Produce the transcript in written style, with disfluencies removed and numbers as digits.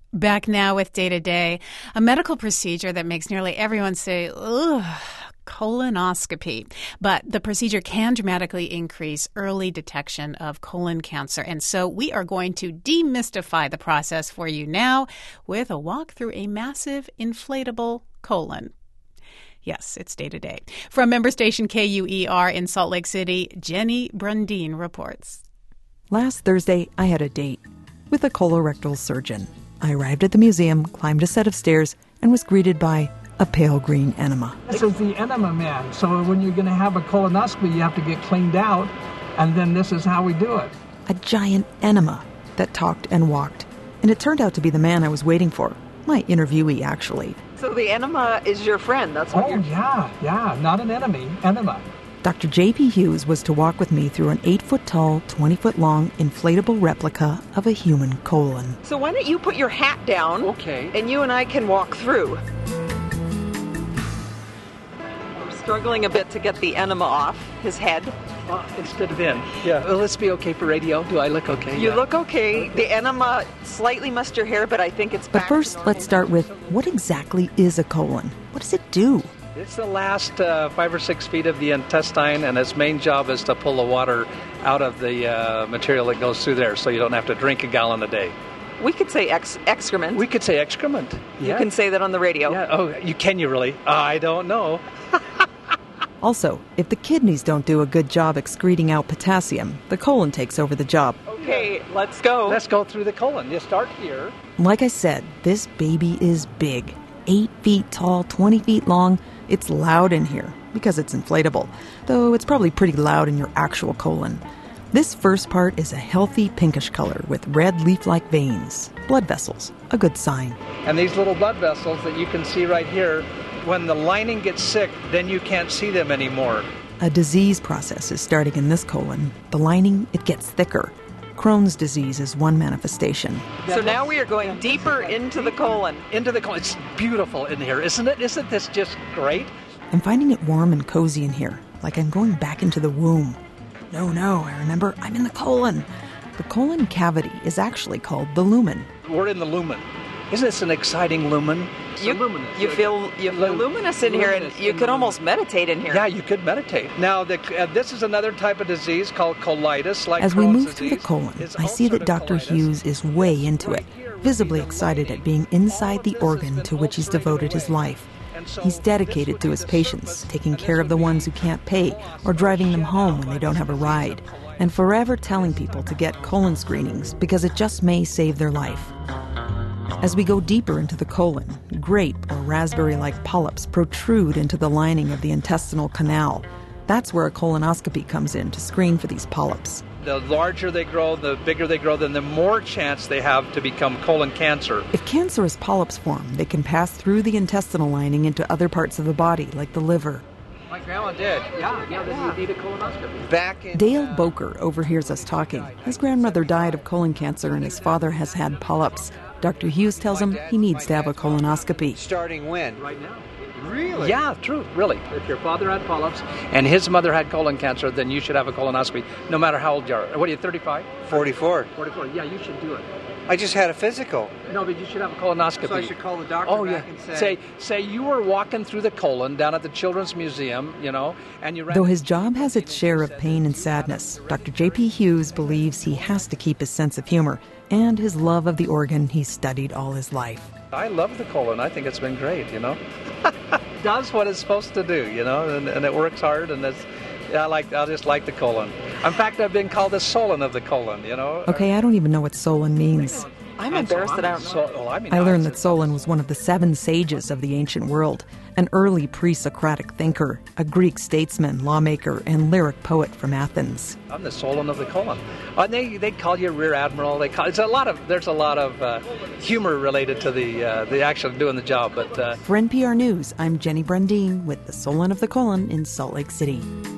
Back now with Day to Day, a medical procedure that makes nearly everyone say, ugh, colonoscopy. But the procedure can dramatically increase early detection of colon cancer. And so we are going to demystify the process for you now with a walk through a massive inflatable colon. Yes, it's Day to Day. From member station KUER in Salt Lake City, Jenny Brundin reports. Last Thursday, I had a date with a colorectal surgeon. I arrived at the museum, climbed a set of stairs, and was greeted by a pale green enema. This is the enema man. So when you're going to have a colonoscopy, you have to get cleaned out, and then this is how we do it. A giant enema that talked and walked. And it turned out to be the man I was waiting for. My interviewee, actually. So the enema is your friend, that's what you're... yeah, not an enemy, enema. Dr. J.P. Hughes was to walk with me through an 8-foot-tall, 20-foot-long inflatable replica of a human colon. So why don't you put your hat down, Okay, and you and I can walk through. We're struggling a bit to get the enema off his head. instead of in. Yeah. Will this be okay for radio? Do I look okay? You look okay. The enema slightly mussed your hair, but I think it's But first, let's start with what exactly is a colon? What does it do? It's the last 5 or 6 feet of the intestine, and its main job is to pull the water out of the material that goes through there, so you don't have to drink a gallon a day. We could say excrement. We could say excrement. You Yeah. can say that on the radio. Yeah. Oh, can you really? I don't know. Also, if the kidneys don't do a good job excreting out potassium, the colon takes over the job. Okay, let's go. Let's go through the colon. You start here. Like I said, this baby is big. 8 feet tall, 20 feet long. It's loud in here because it's inflatable, though it's probably pretty loud in your actual colon. This first part is a healthy pinkish color with red leaf-like veins, blood vessels, a good sign. And these little blood vessels that you can see right here, when the lining gets sick, then you can't see them anymore. A disease process is starting in this colon. The lining, it gets thicker. Crohn's disease is one manifestation. So now we are going deeper into the colon. Into the colon. It's beautiful in here, isn't it? Isn't this just great? I'm finding it warm and cozy in here, like I'm going back into the womb. No, I remember, I'm in the colon. The colon cavity is actually called the lumen. We're in the lumen. Isn't this an exciting lumen? You feel luminous in here, and you could almost meditate in here. Yeah, you could meditate. Now, this is another type of disease called colitis, like As we Crohn's move through the disease. colon, It's I see that ulcerative Dr. colitis. Hughes is way into it, visibly excited at being inside the organ to which he's devoted his life. He's dedicated to his patients, taking care of the ones who can't pay or driving them home when they don't have a ride, and forever telling people to get colon screenings because it just may save their life. As we go deeper into the colon, grape or raspberry-like polyps protrude into the lining of the intestinal canal. That's where a colonoscopy comes in to screen for these polyps. The larger they grow, the bigger they grow, then the more chance they have to become colon cancer. If cancerous polyps form, they can pass through the intestinal lining into other parts of the body, like the liver. My grandma did. Yeah, then you need a colonoscopy. Back in Dale Boker overhears us talking. His grandmother died of colon cancer and his father has had polyps. Dr. Hughes tells him he needs to have a colonoscopy. Starting when? Right now. Really? Yeah, true, really. If your father had polyps and his mother had colon cancer, then you should have a colonoscopy, no matter how old you are. What are you, 35? 44. 44. Yeah, you should do it. I just had a physical. No, but you should have a colonoscopy. So I should call the doctor Oh, back yeah. and say... Say you were walking through the colon down at the Children's Museum, and you ran... Though his job has its share of pain and sadness, Dr. J.P. Hughes believes he has to keep his sense of humor and his love of the organ he's studied all his life. I love the colon. I think it's been great, Does what it's supposed to do, and it works hard, and I just like the colon. In fact, I've been called the Solon of the colon, Okay, I don't even know what Solon means. I'm embarrassed that I don't know. I learned that Solon was one of the 7 sages of the ancient world, an early pre-Socratic thinker, a Greek statesman, lawmaker, and lyric poet from Athens. I'm the Solon of the colon. And they call you Rear Admiral. There's a lot of humor related to the actual doing the job. But For NPR News, I'm Jenny Brundin with the Solon of the Colon in Salt Lake City.